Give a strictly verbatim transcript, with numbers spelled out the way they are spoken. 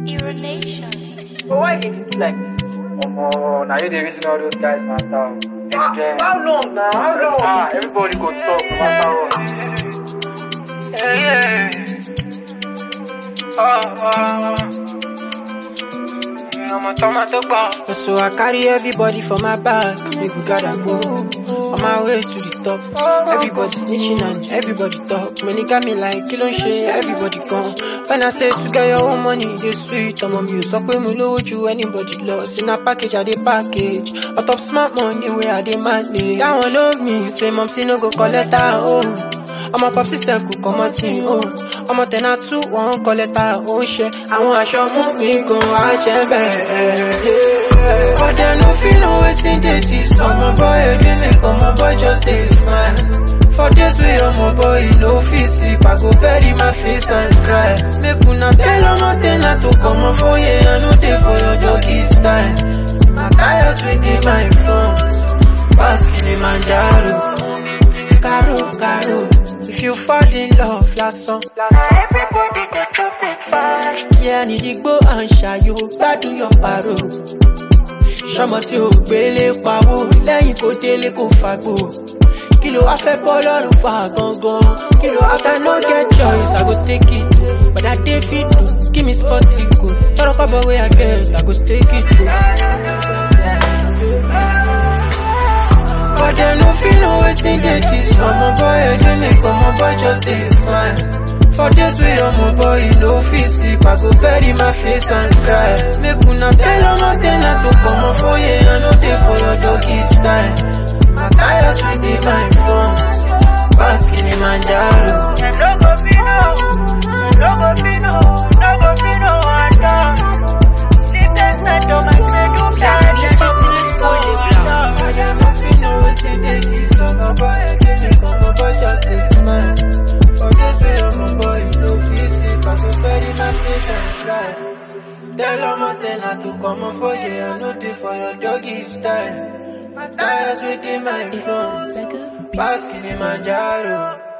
Urination. But why did you do like this? Omo, now you the reason all those guys matter. How, Again. how long now? How long? Ah, everybody go talk no matter what. Yeah, yeah. Oh, oh, oh. I'm a tomato bar. So I carry everybody for my back. Make we gotta go on my way to the top. Everybody snitching and everybody talk. Many got me like kill on shit. Everybody gone. When I say to get your own money, this sweet. I'm on you. So when we load you, anybody lost. In a package, I dey package. On top smart money, where I dey manage. That one love me. Say mom, see no go collect her own. I'm a popsy self could come on team, oh. I'm a ten or two, one collect our own share. I want to show me go watch it, baby. But they no feel no waiting, they tease. So my boy, they make my boy just they smile. For this way, I'm a boy, no feel sleep. I go bury my face and cry. Make una tell I'm a ten to come on for you. I know they for your doggy style. Still my tires with my front. Pass Kilimanjaro. Caro, caro. If you fall in love, last song. Everybody got to pick fast. Yeah, need to go and shy you. Bad do your paro. Shomo ti o gbele pawo. Lẹ́yìn kó délé kó fagbo. Kilo afẹ́ bọ́lọ́run fa gangan. Kilo after no get choice, I go take it. But I take it too. Give me spotty good. Toro come away again, I go take it too. But they no feel no waiting, they tease. I'm a boy, they make my boy just they smile. For this way, I'm a boy, no feel sleep. I go bury my face and cry. Make una tell I'm a tenor to come on for you. I know they for your doggy style. Still my tires with my front. Pass Kilimanjaro. No go be no, no go be no, no go be no one down. Sleep that night on my bed, you can't get no I don't know if you know what it is. So my boy, they make my boy just they smile. For this way, I'm a boy, no feel sleep. I go bury my face and cry. Tell all my tenor to come on for you. I know they for your doggy style. My tires within my front. Pass Kilimanjaro.